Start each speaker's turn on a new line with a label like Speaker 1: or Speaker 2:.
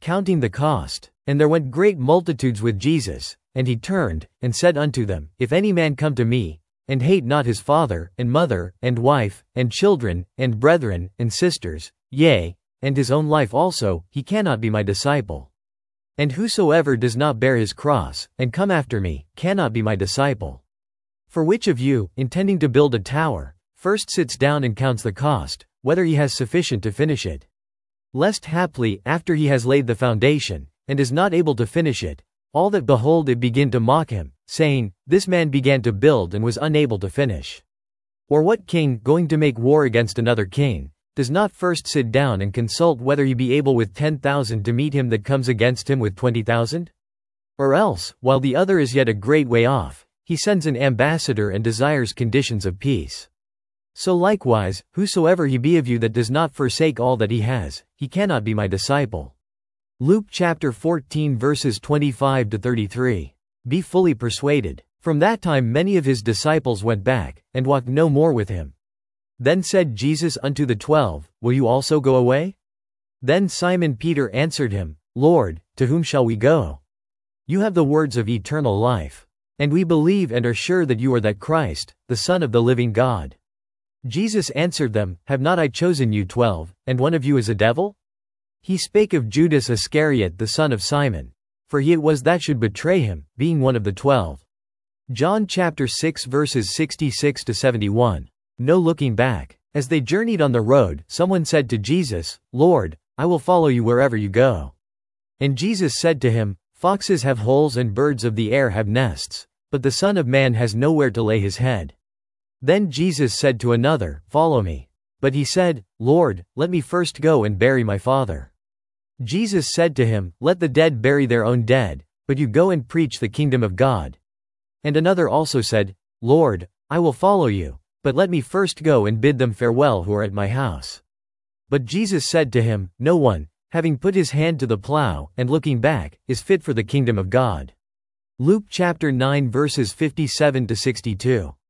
Speaker 1: counting the cost. And there went great multitudes with Jesus, and he turned, and said unto them, If any man come to me, and hate not his father, and mother, and wife, and children, and brethren, and sisters, yea, and his own life also, he cannot be my disciple. And whosoever does not bear his cross, and come after me, cannot be my disciple. For which of you, intending to build a tower, first sits down and counts the cost, whether he has sufficient to finish it? Lest haply, after he has laid the foundation, and is not able to finish it, all that behold it begin to mock him, saying, This man began to build and was unable to finish. Or what king, going to make war against another king, does not first sit down and consult whether he be able with 10,000 to meet him that comes against him with 20,000? Or else, while the other is yet a great way off, he sends an ambassador and desires conditions of peace. So likewise, whosoever he be of you that does not forsake all that he has, he cannot be my disciple. Luke chapter 14 verses 25 to 33. Be fully persuaded. From that time many of his disciples went back, and walked no more with him. Then said Jesus unto the 12, Will you also go away? Then Simon Peter answered him, Lord, to whom shall we go? You have the words of eternal life. And we believe and are sure that you are that Christ, the Son of the living God. Jesus answered them, Have not I chosen you 12, and one of you is a devil? He spake of Judas Iscariot the son of Simon. For he it was that should betray him, being one of the 12. John chapter 6 verses 66 to 71. No looking back. As they journeyed on the road, someone said to Jesus, Lord, I will follow you wherever you go. And Jesus said to him, Foxes have holes and birds of the air have nests, but the Son of Man has nowhere to lay his head. Then Jesus said to another, Follow me. But he said, Lord, let me first go and bury my father. Jesus said to him, Let the dead bury their own dead, but you go and preach the kingdom of God. And another also said, Lord, I will follow you, but let me first go and bid them farewell who are at my house. But Jesus said to him, No one, having put his hand to the plow, and looking back, is fit for the kingdom of God. Luke chapter 9 verses 57 to 62.